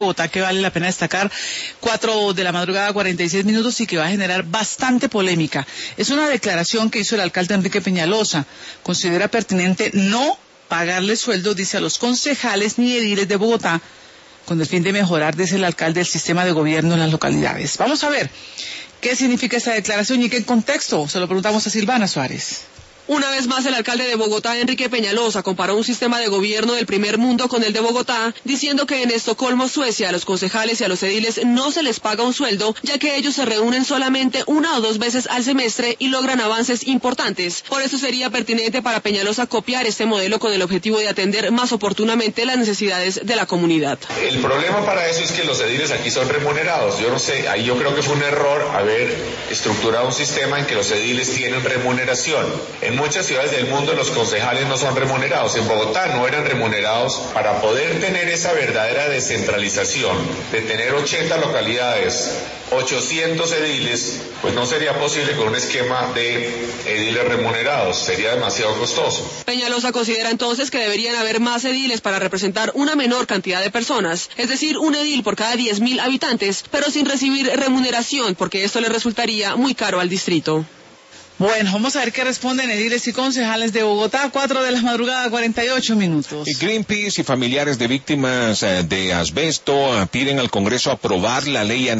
Bogotá que vale la pena destacar, 4 de la madrugada, 46 minutos, y que va a generar bastante polémica. Es una declaración que hizo el alcalde Enrique Peñalosa. Considera pertinente no pagarle sueldo, dice, a los concejales ni ediles de Bogotá, con el fin de mejorar, dice el alcalde, el sistema de gobierno en las localidades. Vamos a ver qué significa esta declaración y qué contexto. Se lo preguntamos a Silvana Suárez. Una vez más, el alcalde de Bogotá, Enrique Peñalosa, comparó un sistema de gobierno del primer mundo con el de Bogotá, diciendo que en Estocolmo, Suecia, a los concejales y a los ediles no se les paga un sueldo, ya que ellos se reúnen solamente 1 o 2 veces al semestre y logran avances importantes. Por eso sería pertinente para Peñalosa copiar este modelo con el objetivo de atender más oportunamente las necesidades de la comunidad. El problema para eso es que los ediles aquí son remunerados. Yo no sé, ahí yo creo que fue un error haber estructurado un sistema en que los ediles tienen remuneración. En muchas ciudades del mundo los concejales no son remunerados. En Bogotá no eran remunerados. Para poder tener esa verdadera descentralización, de tener 80 localidades, 800 ediles, pues no sería posible con un esquema de ediles remunerados. Sería demasiado costoso. Peñalosa considera entonces que deberían haber más ediles para representar una menor cantidad de personas, es decir, un edil por cada 10.000 habitantes, pero sin recibir remuneración, porque esto le resultaría muy caro al distrito. Bueno, vamos a ver qué responden ediles y concejales de Bogotá, 4 de la madrugada, 48 minutos. Greenpeace y familiares de víctimas de asbesto piden al Congreso aprobar la ley